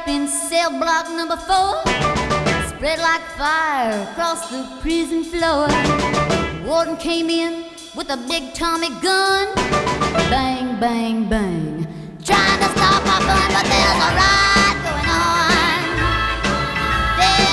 up in cell block number 4, spread like fire across the prison floor. Warden came in with a big Tommy gun, bang, bang, bang, trying to stop my fun, but there's a riot